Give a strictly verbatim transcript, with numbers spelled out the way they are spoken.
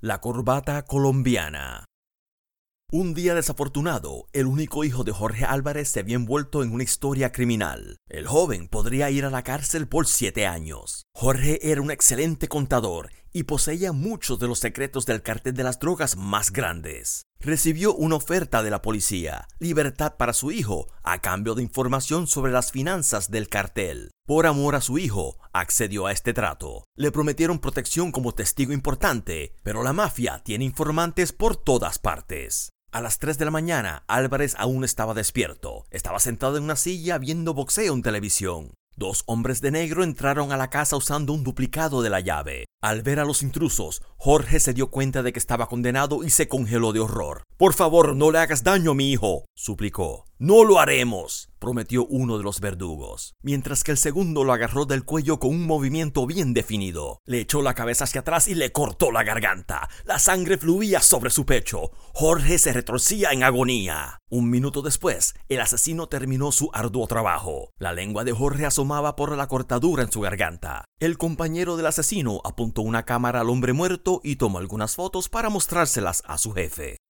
La corbata colombiana. Un día desafortunado, el único hijo de Jorge Álvarez se había envuelto en una historia criminal. El joven podría ir a la cárcel por siete años. Jorge era un excelente contador y poseía muchos de los secretos del cartel de las drogas más grandes. Recibió una oferta de la policía, libertad para su hijo, a cambio de información sobre las finanzas del cartel. Por amor a su hijo, accedió a este trato. Le prometieron protección como testigo importante, pero la mafia tiene informantes por todas partes. A las tres de la mañana, Álvarez aún estaba despierto. Estaba sentado en una silla viendo boxeo en televisión. Dos hombres de negro entraron a la casa usando un duplicado de la llave. Al ver a los intrusos, Jorge se dio cuenta de que estaba condenado y se congeló de horror. «Por favor, no le hagas daño a mi hijo», suplicó. «No lo haremos», prometió uno de los verdugos, mientras que el segundo lo agarró del cuello con un movimiento bien definido. Le echó la cabeza hacia atrás y le cortó la garganta. La sangre fluía sobre su pecho. Jorge se retorcía en agonía. Un minuto después, el asesino terminó su arduo trabajo. La lengua de Jorge asomaba por la cortadura en su garganta. El compañero del asesino apuntó una cámara al hombre muerto y tomó algunas fotos para mostrárselas a su jefe.